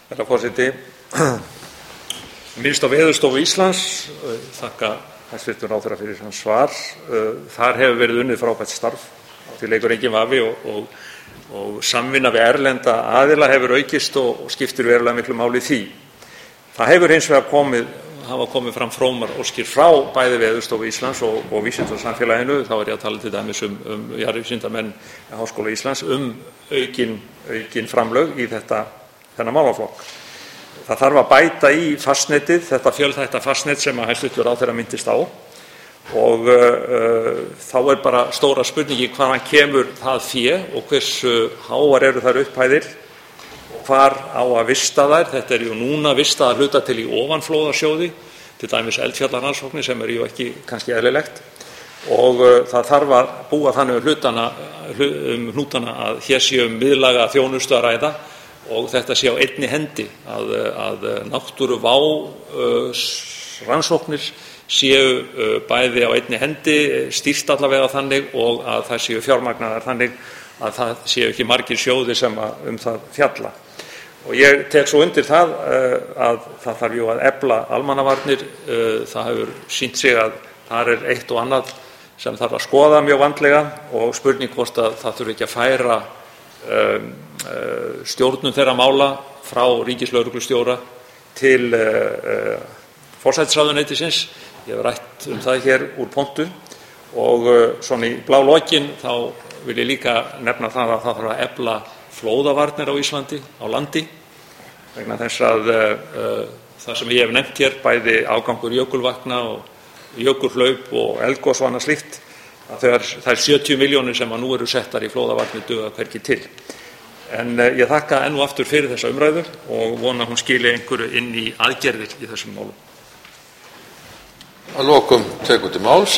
Herra forseti, minnst á Veðurstofu Íslands, þakka hæstv. Ráðherra fyrir hans svar. Þar hefur verið unnið frábært starf, því leikur enginn vafi og samvinna við erlenda aðila hefur aukist og skiptir verulega miklu máli í því. Það hefur hins vegar hafa komið fram frómar óskir frá bæði Veðurstofu Íslands og vísindasamfélaginu, þá er ég að tala til dæmis jarðvísindamenn Háskóla Íslands, aukin framlög í þennan málaflokk. Það þarf að bæta í fastnetið, þetta fjölþætta fastnet sem að hæstv. Ráðherra minntist á og þá er bara stóra spurningin hvaðan kemur það fé og hversu háar eru þær upphæðir og hvar á að vista þær. Þetta er núna vistað að hluta til í ofanflóðasjóði, til dæmis eldfjallarannsóknir sem er ekki kannski eðlilegt og það þarf að búa þannig hnútana að hér sé miðlæga þjónustu að ræða og þetta sé á einni hendi að náttúruvá rannsóknir séu bæði á einni hendi, stýrt allavega þannig og að það séu fjármagnaðar þannig að það séu ekki margir sjóðir sem það fjalla. Og ég tek svo undir það að það þarf að efla almannavarnir. Það hefur sýnt sig að þar er eitt og annað sem þarf að skoða mjög vandlega og spurning hvort að það þurfi ekki að færa stjórnun þeirra mála frá ríkislögreglustjóra til forsætisráðuneytisins. Ég hef rætt það hér úr pontu og svona í blálokin þá vil ég líka nefna það að það þarf að efla flóðavarnir á Íslandi, á landi, vegna þess að það sem ég hef nefnt hér, bæði ágangur jökulvatna og jökulhlaup og eldgos og annað slíkt, að þær 70 milljónir sem nú eru settar í flóðavarnir duga hvergi til. En ég þakka enn og aftur fyrir þessa umræðu og vona að hún skili einhverju inn í aðgerðir í þessum málum. Að lokum tekur til máls